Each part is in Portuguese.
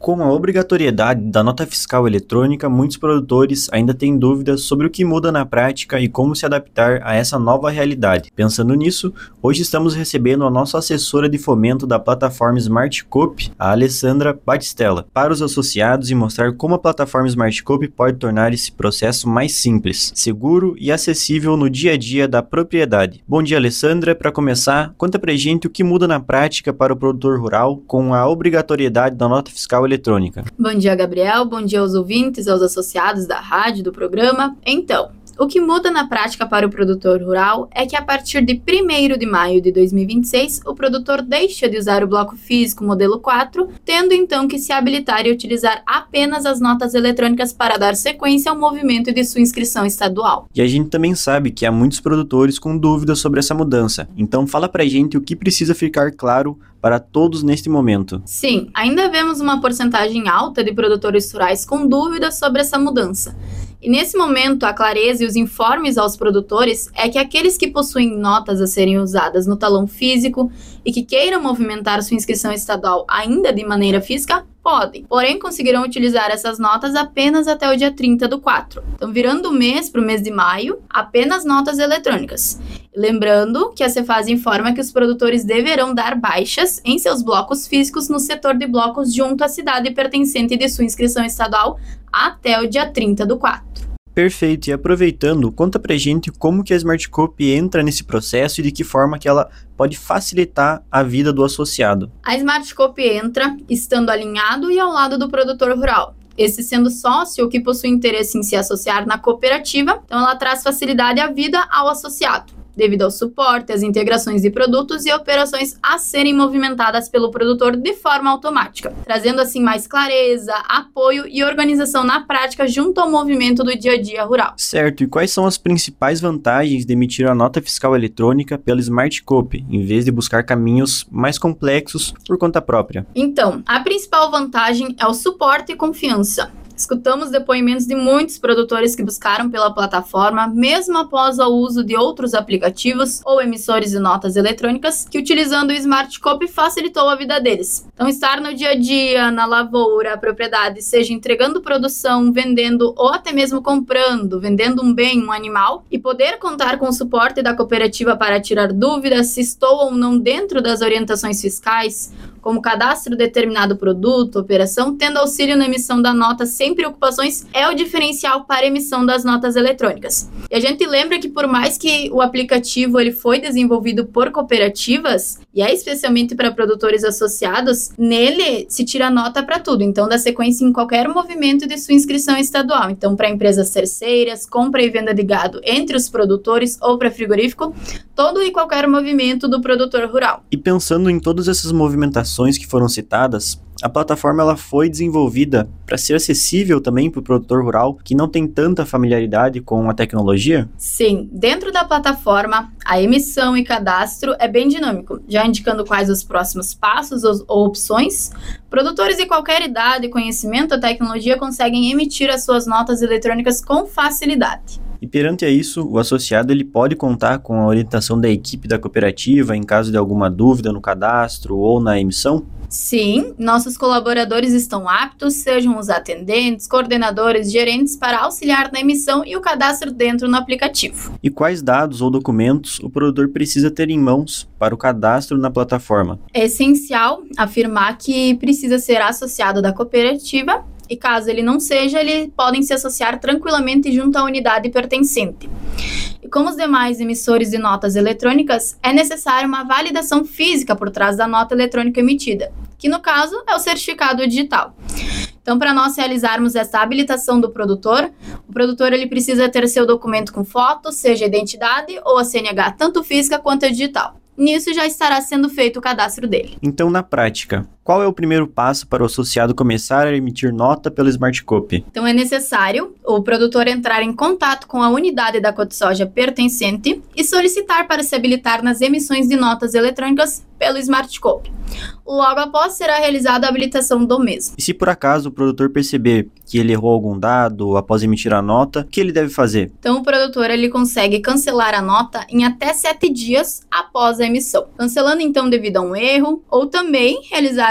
Com a obrigatoriedade da nota fiscal eletrônica, muitos produtores ainda têm dúvidas sobre o que muda na prática e como se adaptar a essa nova realidade. Pensando nisso, hoje estamos recebendo a nossa assessora de fomento da plataforma SmartCoop, a Alessandra Batistella, para os associados e mostrar como a plataforma SmartCoop pode tornar esse processo mais simples, seguro e acessível no dia a dia da propriedade. Bom dia, Alessandra. Para começar, conta pra gente o que muda na prática para o produtor rural com a obrigatoriedade da nota fiscal eletrônica. Bom dia, Gabriel. Bom dia aos ouvintes, aos associados da rádio, do programa. Então, o que muda na prática para o produtor rural é que a partir de 1º de maio de 2026, o produtor deixa de usar o bloco físico modelo 4, tendo então que se habilitar e utilizar apenas as notas eletrônicas para dar sequência ao movimento de sua inscrição estadual. E a gente também sabe que há muitos produtores com dúvidas sobre essa mudança, então fala pra gente o que precisa ficar claro para todos neste momento. Sim, ainda vemos uma porcentagem alta de produtores rurais com dúvidas sobre essa mudança. E nesse momento, a clareza e os informes aos produtores é que aqueles que possuem notas a serem usadas no talão físico e que queiram movimentar sua inscrição estadual ainda de maneira física, podem, porém conseguirão utilizar essas notas apenas até o dia 30/4. Então, virando o mês para o mês de maio, apenas notas eletrônicas. Lembrando que a Cefaz informa que os produtores deverão dar baixas em seus blocos físicos no setor de blocos junto à cidade pertencente de sua inscrição estadual até o dia 30/4. Perfeito, e aproveitando, conta pra gente como que a SmartCoop entra nesse processo e de que forma que ela pode facilitar a vida do associado. A SmartCoop entra estando alinhado e ao lado do produtor rural. Esse sendo sócio ou que possui interesse em se associar na cooperativa, então ela traz facilidade à vida ao associado, devido ao suporte, às integrações de produtos e operações a serem movimentadas pelo produtor de forma automática, trazendo assim mais clareza, apoio e organização na prática junto ao movimento do dia a dia rural. Certo, e quais são as principais vantagens de emitir a nota fiscal eletrônica pela SmartCoop, em vez de buscar caminhos mais complexos por conta própria? Então, a principal vantagem é o suporte e confiança. Escutamos depoimentos de muitos produtores que buscaram pela plataforma, mesmo após o uso de outros aplicativos ou emissores de notas eletrônicas, que utilizando o SmartCoop facilitou a vida deles. Então, estar no dia a dia, na lavoura, a propriedade, seja entregando produção, vendendo ou até mesmo comprando, vendendo um bem, um animal, e poder contar com o suporte da cooperativa para tirar dúvidas se estou ou não dentro das orientações fiscais, como cadastro de determinado produto, operação, tendo auxílio na emissão da nota sem preocupações, é o diferencial para a emissão das notas eletrônicas. E a gente lembra que por mais que o aplicativo ele foi desenvolvido por cooperativas, e é especialmente para produtores associados, nele se tira nota para tudo, então dá sequência em qualquer movimento de sua inscrição estadual. Então, para empresas terceiras, compra e venda de gado entre os produtores ou para frigorífico, todo e qualquer movimento do produtor rural. E pensando em todas essas movimentações que foram citadas, a plataforma ela foi desenvolvida para ser acessível também para o produtor rural que não tem tanta familiaridade com a tecnologia? Sim, dentro da plataforma, a emissão e cadastro é bem dinâmico, já indicando quais os próximos passos ou opções. Produtores de qualquer idade e conhecimento da tecnologia conseguem emitir as suas notas eletrônicas com facilidade. E perante a isso, o associado ele pode contar com a orientação da equipe da cooperativa em caso de alguma dúvida no cadastro ou na emissão? Sim, nossos colaboradores estão aptos, sejam os atendentes, coordenadores, gerentes, para auxiliar na emissão e o cadastro dentro no aplicativo. E quais dados ou documentos o produtor precisa ter em mãos para o cadastro na plataforma? É essencial afirmar que precisa ser associado da cooperativa e caso ele não seja, eles podem se associar tranquilamente junto à unidade pertencente. E como os demais emissores de notas eletrônicas, é necessária uma validação física por trás da nota eletrônica emitida, que no caso é o certificado digital. Então, para nós realizarmos essa habilitação do produtor, o produtor ele precisa ter seu documento com foto, seja a identidade ou a CNH, tanto física quanto a digital. Nisso já estará sendo feito o cadastro dele. Então, na prática, qual é o primeiro passo para o associado começar a emitir nota pela SmartCoop? Então, é necessário o produtor entrar em contato com a unidade da CotSoja pertencente e solicitar para se habilitar nas emissões de notas eletrônicas pelo SmartCoop. Logo após, será realizada a habilitação do mesmo. E se por acaso o produtor perceber que ele errou algum dado após emitir a nota, o que ele deve fazer? Então, o produtor ele consegue cancelar a nota em até 7 dias após a emissão. Cancelando, então, devido a um erro, ou também realizar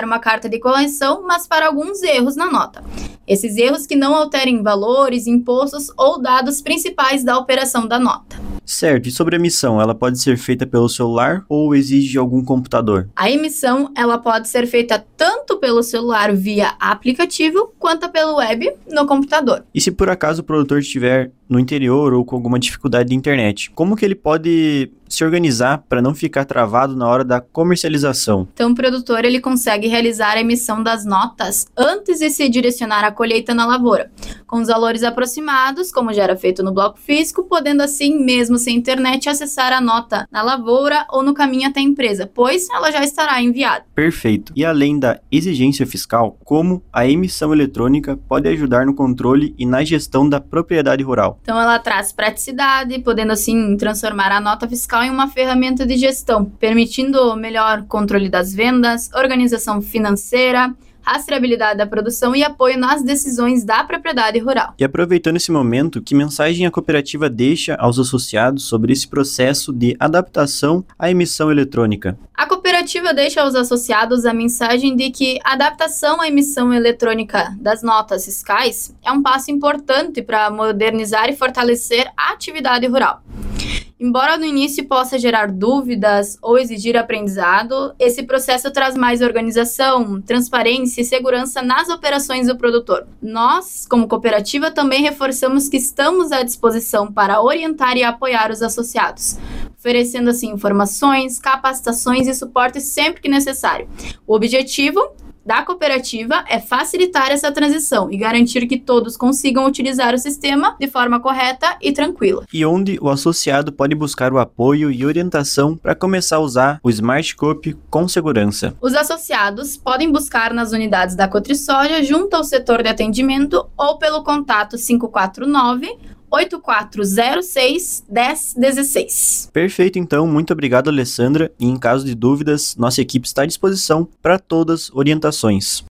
enviar uma carta de correção, mas para alguns erros na nota. Esses erros que não alterem valores, impostos ou dados principais da operação da nota. Certo, e sobre a emissão, ela pode ser feita pelo celular ou exige algum computador? A emissão, ela pode ser feita tanto pelo celular via aplicativo, quanto pelo web no computador. E se por acaso o produtor estiver no interior ou com alguma dificuldade de internet, como que ele pode se organizar para não ficar travado na hora da comercialização? Então, o produtor ele consegue realizar a emissão das notas antes de se direcionar à colheita na lavoura, com os valores aproximados, como já era feito no bloco físico, podendo assim, mesmo sem internet, acessar a nota na lavoura ou no caminho até a empresa, pois ela já estará enviada. Perfeito. E além da exigência fiscal, como a emissão eletrônica pode ajudar no controle e na gestão da propriedade rural? Então, ela traz praticidade, podendo assim transformar a nota fiscal em uma ferramenta de gestão, permitindo melhor controle das vendas, organização financeira, rastreabilidade da produção e apoio nas decisões da propriedade rural. E aproveitando esse momento, que mensagem a cooperativa deixa aos associados sobre esse processo de adaptação à emissão eletrônica? A cooperativa deixa aos associados a mensagem de que a adaptação à emissão eletrônica das notas fiscais é um passo importante para modernizar e fortalecer a atividade rural. Embora no início possa gerar dúvidas ou exigir aprendizado, esse processo traz mais organização, transparência e segurança nas operações do produtor. Nós, como cooperativa, também reforçamos que estamos à disposição para orientar e apoiar os associados, oferecendo assim informações, capacitações e suporte sempre que necessário. O objetivo da cooperativa é facilitar essa transição e garantir que todos consigam utilizar o sistema de forma correta e tranquila. E onde o associado pode buscar o apoio e orientação para começar a usar o Smart Coop com segurança? Os associados podem buscar nas unidades da Cotrisoja junto ao setor de atendimento ou pelo contato 549-8406-1016. Perfeito, então. Muito obrigado, Alessandra. E em caso de dúvidas, nossa equipe está à disposição para todas as orientações.